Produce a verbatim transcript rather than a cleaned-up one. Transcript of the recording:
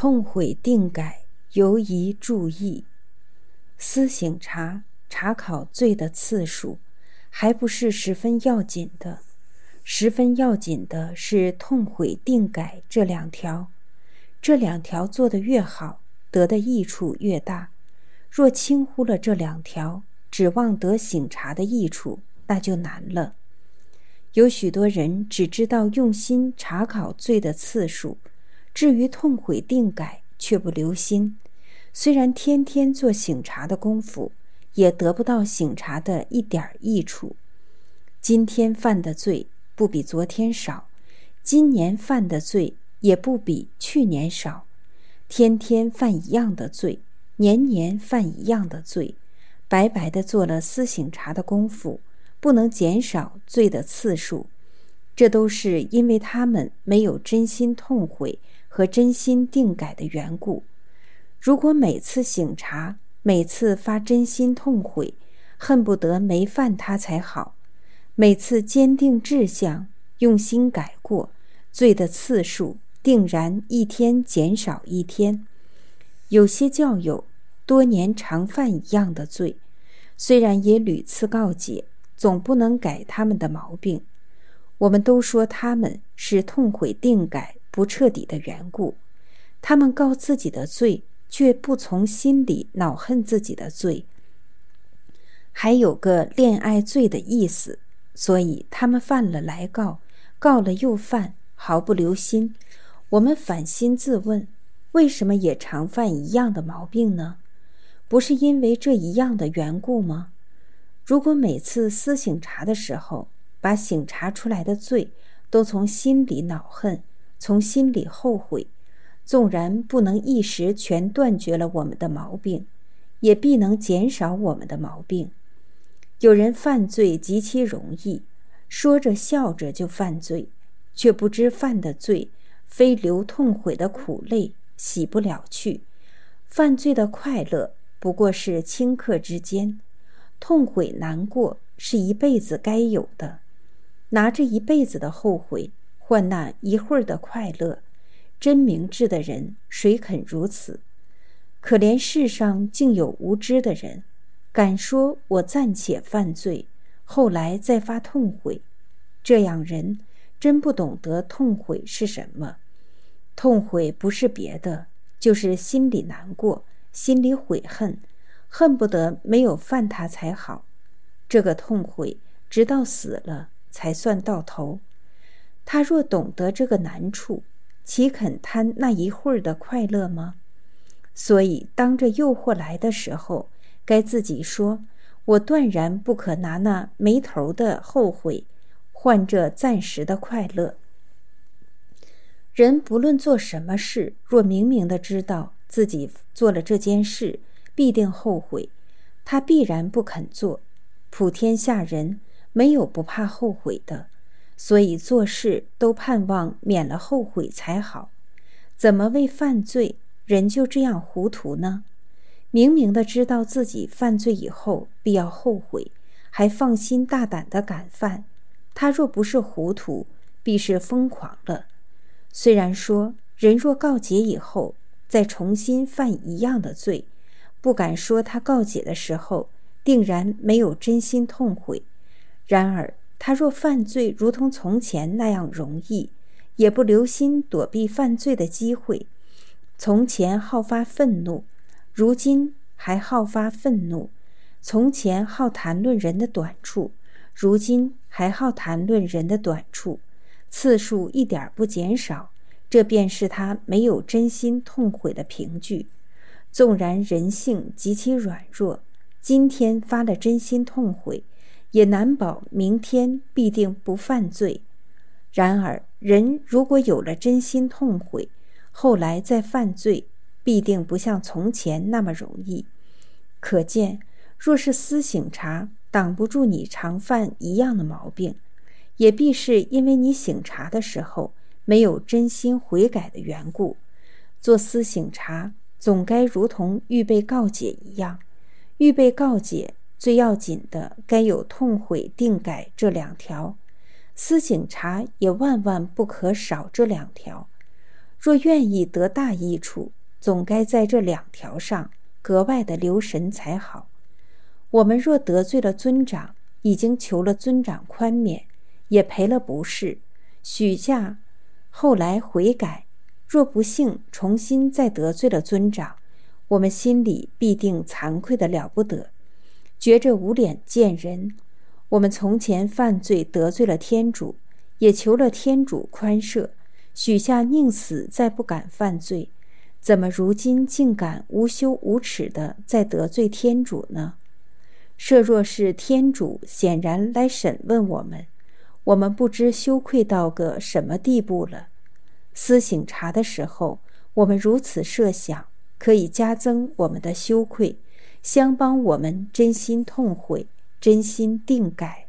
痛悔定改，尤宜注意。思省察查考罪的次数，还不是十分要紧的。十分要紧的是痛悔定改这两条。这两条做得越好，得的益处越大。若轻忽了这两条，指望得省察的益处，那就难了。有许多人只知道用心查考罪的次数，至于痛悔定改却不留心。虽然天天做省察的功夫，也得不到省察的一点益处。今天犯的罪不比昨天少，今年犯的罪也不比去年少。天天犯一样的罪，年年犯一样的罪，白白地做了思省察的功夫，不能减少罪的次数。这都是因为他们没有真心痛悔和真心定改的缘故。如果每次省察，每次发真心痛悔，恨不得没犯它才好，每次坚定志向，用心改过，罪的次数定然一天减少一天。有些教友多年常犯一样的罪，虽然也屡次告解，总不能改他们的毛病。我们都说他们是痛悔定改不彻底的缘故，他们告自己的罪，却不从心里恼恨自己的罪，还有个恋爱罪的意思，所以他们犯了来告，告了又犯，毫不留心。我们反心自问，为什么也常犯一样的毛病呢？不是因为这一样的缘故吗？如果每次思省察的时候，把省察出来的罪都从心里恼恨，从心里后悔，纵然不能一时全断绝了我们的毛病，也必能减少我们的毛病。有人犯罪极其容易，说着笑着就犯罪，却不知犯的罪非流痛悔的苦泪，洗不了去。犯罪的快乐不过是顷刻之间，痛悔难过是一辈子该有的。拿着一辈子的后悔换那一会儿的快乐，真明智的人谁肯如此？可怜世上竟有无知的人，敢说我暂且犯罪，后来再发痛悔。这样人真不懂得痛悔是什么。痛悔不是别的，就是心里难过，心里悔恨，恨不得没有犯它才好。这个痛悔直到死了才算到头。他若懂得这个难处，岂肯贪那一会儿的快乐吗？所以当这诱惑来的时候，该自己说，我断然不可拿那没头的后悔换这暂时的快乐。人不论做什么事，若明明的知道自己做了这件事必定后悔，他必然不肯做。普天下人没有不怕后悔的，所以做事都盼望免了后悔才好。怎么为犯罪，人就这样糊涂呢？明明的知道自己犯罪以后必要后悔，还放心大胆的敢犯，他若不是糊涂，必是疯狂了。虽然说人若告解以后再重新犯一样的罪，不敢说他告解的时候定然没有真心痛悔，然而他若犯罪如同从前那样容易，也不留心躲避犯罪的机会。从前好发愤怒，如今还好发愤怒；从前好谈论人的短处，如今还好谈论人的短处，次数一点不减少，这便是他没有真心痛悔的凭据。纵然人性极其软弱，今天发了真心痛悔，也难保明天必定不犯罪。然而人如果有了真心痛悔，后来再犯罪必定不像从前那么容易。可见若是思省察挡不住你常犯一样的毛病，也必是因为你省察的时候没有真心悔改的缘故。做思省察总该如同预备告解一样，预备告解最要紧的该有痛悔定改这两条，思省察也万万不可少这两条。 若愿意得大益处，总该在这两条上格外的留神才好。我们若得罪了尊长，已经求了尊长宽免，也赔了不是，许下后来悔改，若不幸重新再得罪了尊长，我们心里必定惭愧的了不得，觉着无脸见人。我们从前犯罪得罪了天主，也求了天主宽赦，许下宁死再不敢犯罪，怎么如今竟敢无羞无耻的再得罪天主呢？设若是天主显然来审问我们，我们不知羞愧到个什么地步了。思醒察的时候，我们如此设想，可以加增我们的羞愧，相帮我们真心痛悔，真心定改。